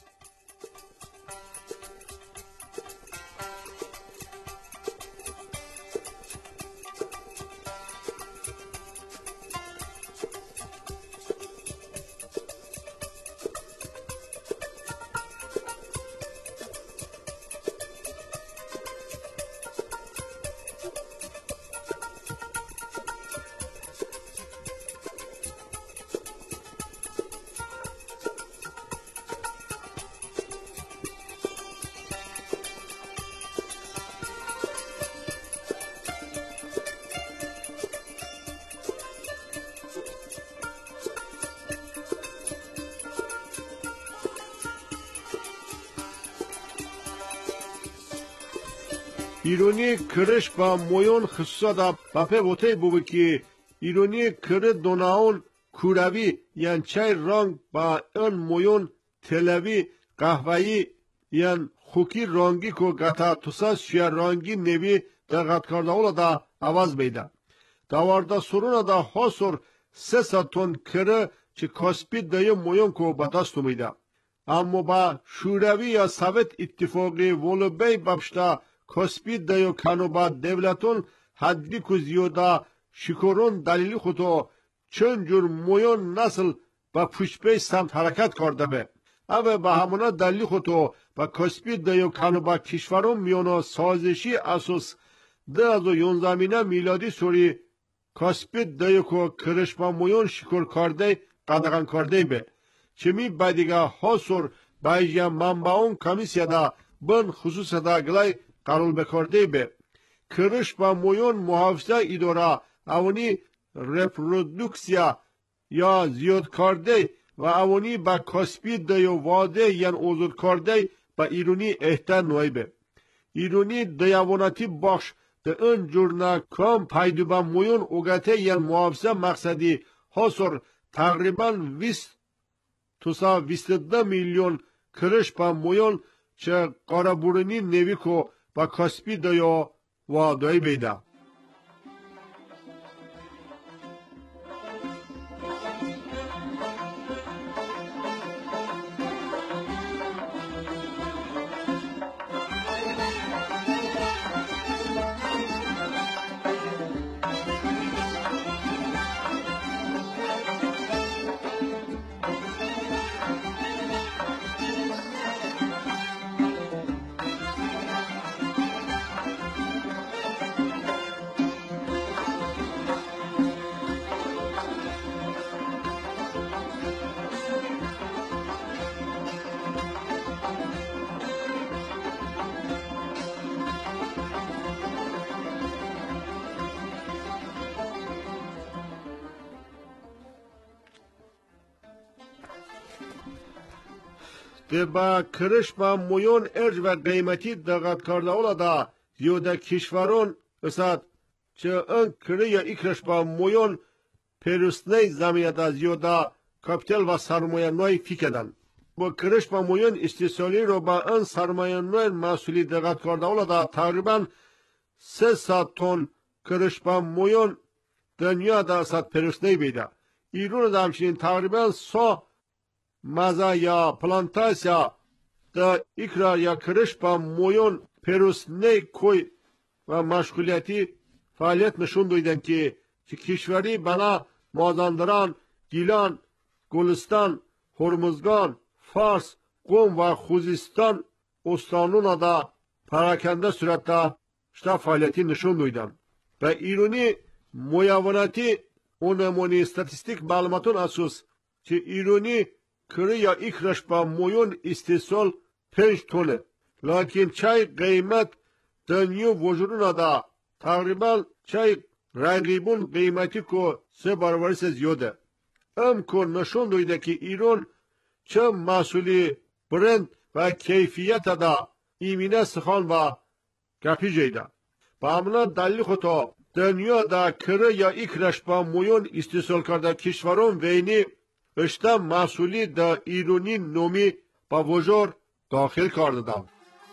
Speaker 7: ایرانی کرش با مویون خصوصا بپه بوته بوده که ایرانی کره دوناون کوروی یعنی چای رنگ با این مویون تلوی قهوه‌ای یعنی خوکی رنگی که گتا توسا شیر رنگی نوی دقت کرده اولا دا عوض بیده. داورده سرونه دا حاصر سه ستون کره چه کاسپید دای مویون که بدست میده. اما با شوروی یا سویت اتفاقی ولوبی ببشته کاسپید دایو کنو با دولتون حدی که زیاده شکرون دلیلی خودو چند جور مویون نسل با پشپی سمت حرکت کرده به. اوه با همونا دلیلی خودو با کاسپید دایو کنو با کشورون میانو سازشی اساس ده از و یونزمینه میلادی سوری کاسپید دایو که کرش با مویون شکر کرده قدغن کرده به. چمی بدیگه حاصر با ایجا منبعون کمیسیه دا بن خصوص دا گلای قرار بکرده به. کرش با مویون محافظه ایدورا اونی رپرودوکسیا یا زیاد کرده و اونی با کاسپید دیو واده یعن اوزود کرده با ایرونی احتن نوی به. ایرونی دیواناتی باش ده این جورنا کام پایدو با مویون اوگته یعن محافظه مقصدی حاصر تقریبا ویست توسا ویست ده میلیون کرش با مویون چه قاربورنی نوی که با کاسپی دایا و دای بیده. ده با کرش با مویون ارج و قیمتی دقت کرده اولا دا زیاده کشورون اساد چه ان کره یا اکرش با مویون پیروستنی زمینه دا زیاده کپیتال و سرمایه نوی فیکدن. با کرش با مویون استثالی رو با ان سرمایه نوی مسئولی دقت کرده اولا دا تقریبا سه ساعت تون کرش با مویون دنیا دا اساد پیروستنی بیده. ایرون دا همچنین تقریبا سا مزا یا پلانتاسیا دا اکرا یا کرش با مویون پیروستنی کوی و مشغولیتی فعالیت نشون دویدن که که کشوری بنا مازندران، گیلان، گلستان، هرمزگان، فارس، قم و خوزستان استانون دا پراکنده صورت دا شتا فعالیتی نشون دویدن. و ایرونی مویوانتی اونمونی استاتستیک معلوماتون اساس که ایرونی کره یا اکرش با مویون استحصال پنج تونه. لیکن چای قیمت دنیو وجودون دا تقریبا چای رقیبون قیمتی که سه برابری سے زیاده. ام که نشون دویده که ایران چه مسئولی برند و کیفیت دا ایمینه سخان و گپی جیده با امنا دلیل خطا دنیا دا کره یا ایکرش با مویون استیصال کرده کشورون وینی اشتا مسئولی دا ایرونی نومی با وجور داخل کرده دم.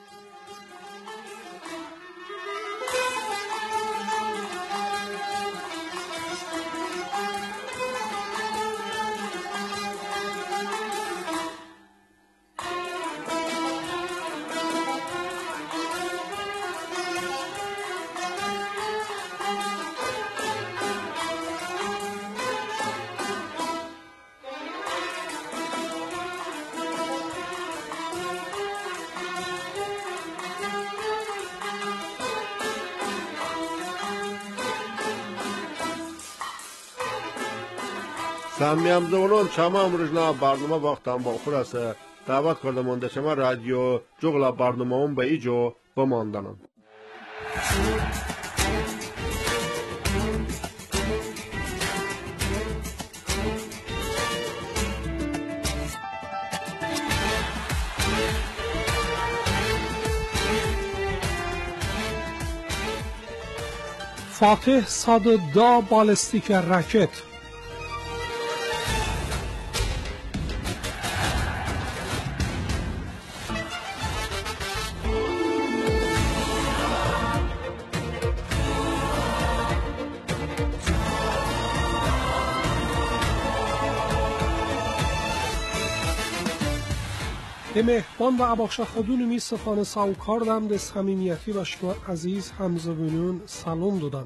Speaker 7: سمیم زمانان چما امروزنا برنامه وقتم با خور است دعوت کرده مانده شما رادیو جغل برنامه هم به ایجا بماندنم.
Speaker 8: فاتح صد و دو بالستیک راکت به مهمان و اباخشاخدون می سفان ساو کاردم ده صمیمیتی و شما عزیز همزبونون سلام دادم.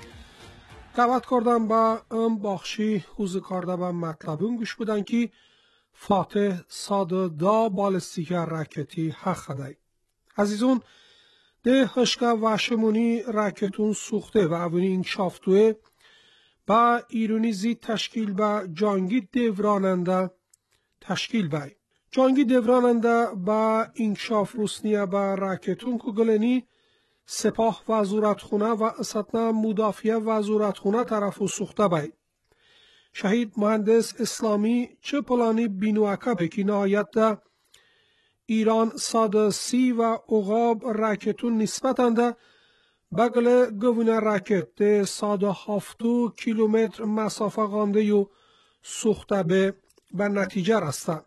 Speaker 8: دعوت کردم با ام باخشی حوزه کارده و مطلبون گوش بودن که فاتح صد و دو بالستیک راکتی حق خدای. عزیزون ده هشکا وشمونی راکتون سوخته و اونی انکشافتوه با ایرونی زید تشکیل با جانگی دوراننده تشکیل بای. جانگی دوراننده با انکشاف روسنیه با راکتون کگلنی سپاه وزارتخونه و اساتنا مدافعه وزارتخونه طرفو سوخته بای. شهید مهندس اسلامی چه پلانی بینوکه بکی نهایت ده ایران صد سی و اغاب راکتون نسبتنده بگل گوونه راکت ده صد هفتو کیلومتر مسافه غانده یو سوخته به به نتیجه رسته.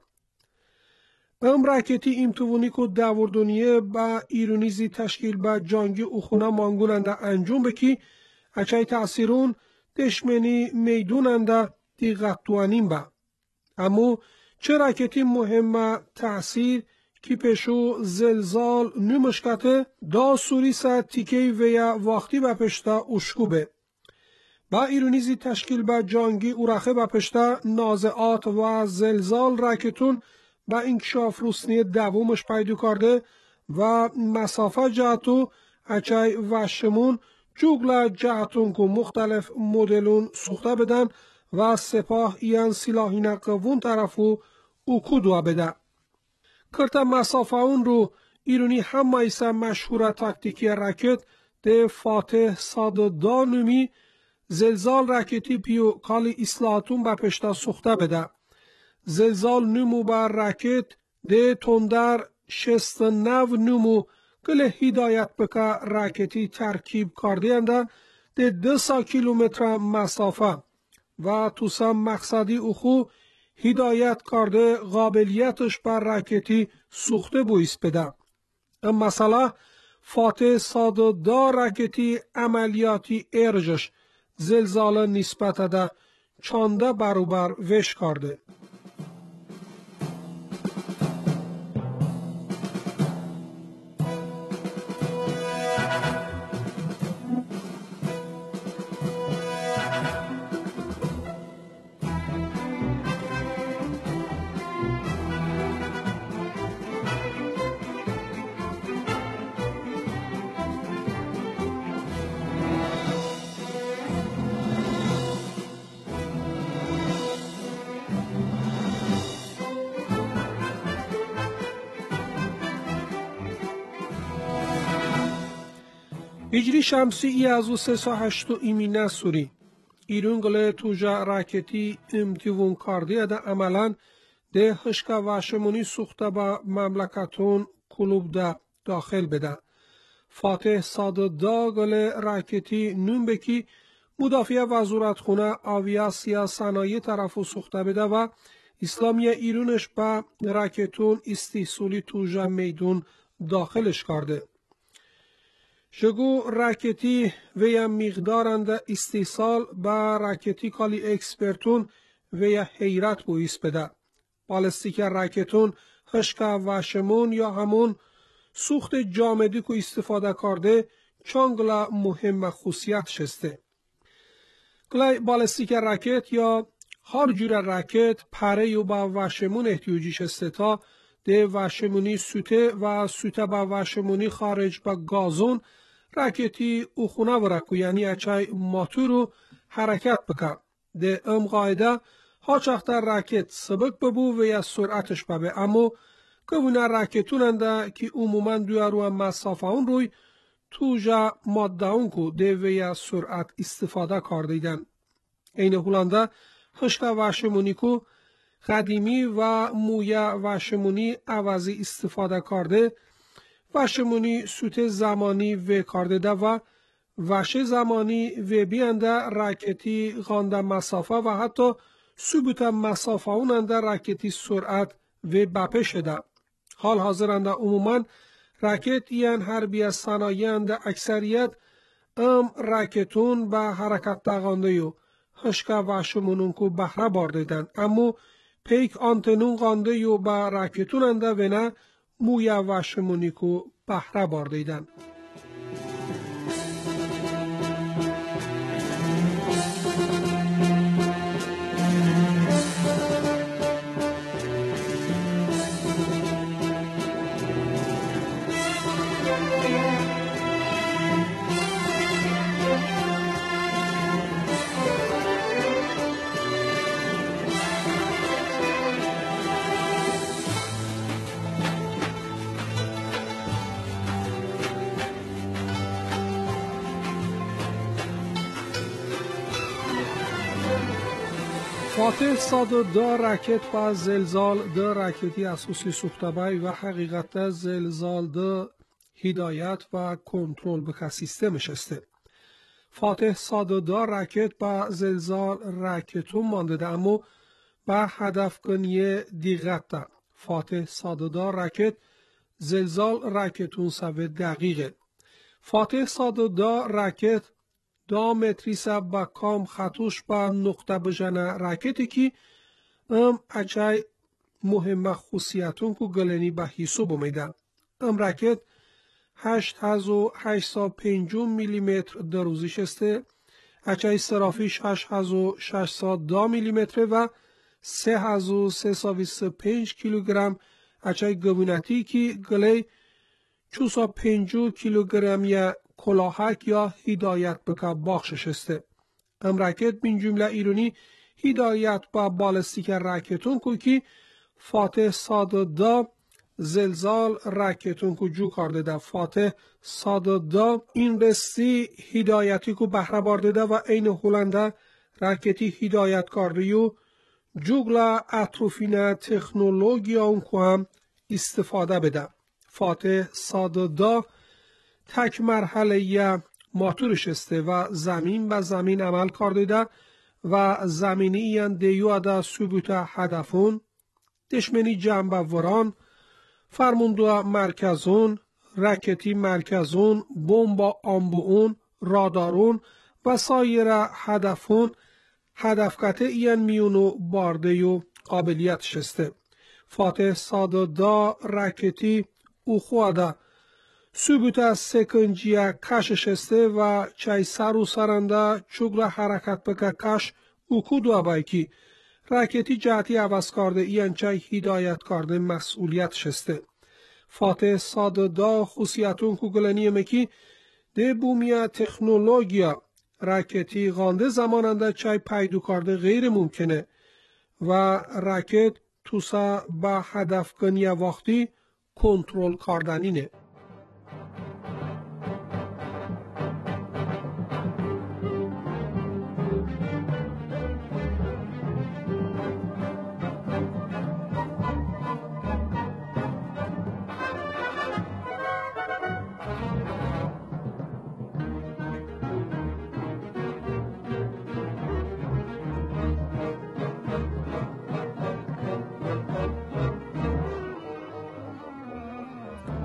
Speaker 8: ام راکتی امتوونی که داوردونیه با ایرونیزی تشکیل با جانگی اخونه مانگوننده انجام بکی اچای تأثیرون دشمنی میدوننده دیغتوانیم با. اما چه راکتی مهمه تأثیر کی پشو زلزال نمشکته دا سوریسا تیکی ویا وقتی بپشتا اشکوبه. با ایرونیزی تشکیل با جانگی اوراخه بپشتا نازعات و زلزال راکتون با انکشاف روسنی دومش پیدا کرده و مسافه جهتو اچای وشمون جوگلا جهتون که مختلف مدلون سوخته بدن و سپاه ایان سلاحی نقوون طرفو اوکودوا بده. کرتا مسافه اون رو ایرونی هم ایسا مشهور تاکتیکی راکت ده فاتح صد و دو نومی زلزال راکتی پیو کالی اصلاحاتون با پشتا سوخته بده. زلزال نمو با راکت ده تندر شست نو نمو کل هدایت بکا راکتی ترکیب کرده انده ده ده سا کیلومتر مسافه و توسا مقصدی اخو هدایت کرده قابلیتش بر راکتی سوخته بویست بده. اما مثلا فاتح صد و دو راکتی عملیاتی ارجش زلزال نسبت ده چانده برابر وش کرده. هجری شمسی ای از و سه سا هشتو ایمینه سوری. ایرون گله توجه راکتی امتیوون کردیه ده عملا ده هشکا وشمونی سوخته با مملکتون کلوب ده داخل بده. فاتح ساددا گل راکتی نون بکی مدافع وزارت خونه آویاسیا صنایع طرفو سوخته بده و اسلامی ایرونش با راکتون استحصالی توجه میدون داخلش کرده. شگو راکتی و یا مقدارند استحصال با راکتی کالی اکسپرتون و یا حیرت بویس بده. بالستیک راکتون هشکا وشمون یا همون سوخت جامدی که استفاده کرده چانگلا مهم خصوصیت شسته. گلای بالستیک راکت یا هر جور راکت پره یو با وشمون احتیاجی شسته تا ده وشمونی سوته و سوته با وشمونی خارج با گازون راکتی او خونه ورکو یعنی اچای ماتورو حرکت بکن. ده ام قاعده ها چختر راکت سبک ببو و یا سرعتش ببه اما گونه راکتون انده که عموما دوی رو مسافه اون روی توجه ماده اون که ده و یا سرعت استفاده کردیدن. این هولنده هشکا وشمونی که قدیمی و مویا وشمونی عوضی استفاده کرده وشمونی سوت زمانی و کرده و وش زمانی و بیانده راکتی غانده مسافه و حتی ثبوت مسافه اوننده راکتی سرعت و بپه شده. حال حاضرنده عموما راکت یان حربی از صنایع اکثریت ام راکتون به حرکت داغانده یو هشکا وشمونون کو بهره باردیدن اما پیک آنتنون غانده یو به راکتون انده و نه مویا وشمونی کو بهره باردیدن. فاتح ساددا راکت با زلزال ده راکتی اساسی سوخته بای و حقیقت زلزال ده هدایت و کنترل بکه سیستمش استه. فاتح ساددا راکت با زلزال راکتون مانده ده اما با هدف کنیه دیغت ده. فاتح ساددا راکت زلزال راکتون سوه دقیقه. فاتح ساددا راکت دا متریسه با کام خطوش با نقطه بجنه راکتی که ام اجای مهم خصوصیتون که گلنی به حساب میده. ام راکت هشت هزار و هشتصد و پنجاه میلیمتر دروزیش استه، اجای صرافیش هشت هزار و ششصد و دو میلیمتر و سه هزار و سیصد و بیست و پنج کیلوگرم اجای گوینتی که گلی چهارصد و پنجاه کیلوگرم یا کلاهک یا هدایت بکا باخشش استه. ام راکت بین جمله ایرانی هدایت با بالستیک راکتون کو که فاتح ساددا زلزال راکتون کو جو کرده ده. فاتح ساددا این رسی هدایتی کو بهره بارده ده و این هولنده راکتی هدایت کرده یو جوگلا اطروفین تکنولوژیا اون کو هم استفاده بده. فاتح ساددا تک مرحله یا ماتورش استه و زمین به زمین عمل کرده ده و زمینی این دیو دا ثبوت هدفون دشمنی جنبه وران فرموندو مرکزون راکتی مرکزون بمب آنبوون رادارون و سایر هدفون هدفکت این میونو بارده و قابلیت شسته. فاتح ساددا راکتی او خواده ثبوت از سکنجیه کشش استه و چای سر و سرنده چوگل حرکت بکه کش او کدو ابایی راکتی جهتی عوض کرده این چای هدایت کرده مسئولیت شسته. فاتح ساددا خصوصیتون کگلنی مکی ده بومیا تکنولوژیا راکتی غانده زماننده چای پیدو کرده غیر ممکنه و راکت توسا با هدف کنی وقتی کنترل کردنینه.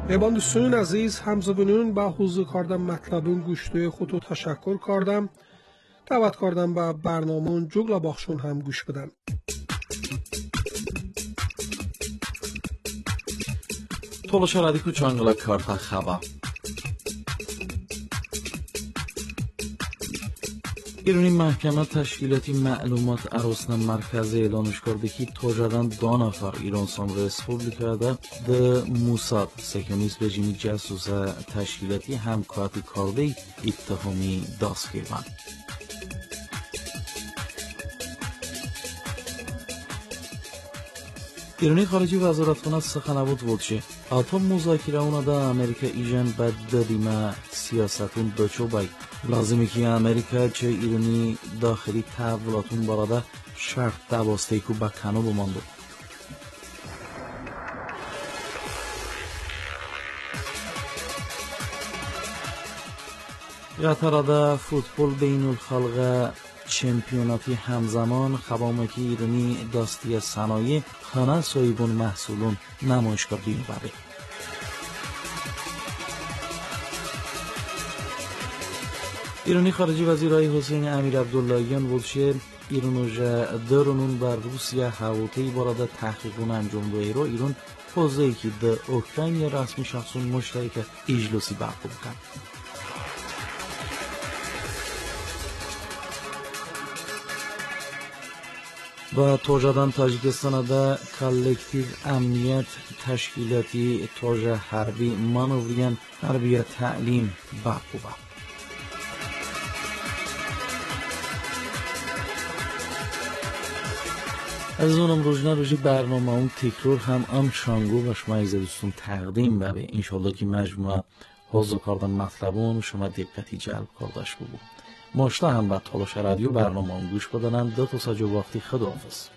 Speaker 8: ایبان دوستان عزیز همزبانون با حضور کردم مطلبون گوشتوی خودو تشکر کردم دعوت کردم با برنامون جگلا باخشون هم گوش بدن.
Speaker 5: To'lish radiko changla karta xabar. ایرانی محکمه تشکیلاتی معلومات اراسنا مرکزی اعلانش کرده که توجدن دو نفر ایران سام رسپوبلیکادا ده موساد سکمیز رژیمی جاسوس تشکیلاتی همکاری کرده اتهامی دستگیر شدند. ایرانی خارجی وزارتخانه سخنرانی ولچه اتم مذاکره اونا دا امریکا ایجن بد دادیم سیاستون دچوبای لازمی که امریکا چه ایرانی داخلی تحولاتون براده شرط دواسته کو با کنو بمانده. قطر فوتبال بین الخلق چمپیوناتی همزمان خبامکی ایرانی داستی صنایع خانه صاحبون محصولون نمایشگاه بیاوری. ایرانی خارجی وزیرای حسین امیر عبداللهیان ولشه ایرانوژا درونون بر روسیه هواتی برده تحقیقون انجام دوی رو ایران حوزه‌ای که در اوکراین رسمی شخصون مشترک اجلاسی برپا کرد. و توجدن تاجیکستان دا کالکتیو امنیت تشکیلاتی توجه حربی مانوریان حربی تعلیم برپا. از اونم روزنه روزی برنامه اون تکرار هم ام شانگو و شما ایزه دوستون تقدیم ببه انشالله که مجموعه حضور کردن مطلبون شما دقتی جلب کردش ببو ماشتا هم با تلاش رادیو برنامه اون گوش بدنن دو تا ساجو وقتی خداحافظ.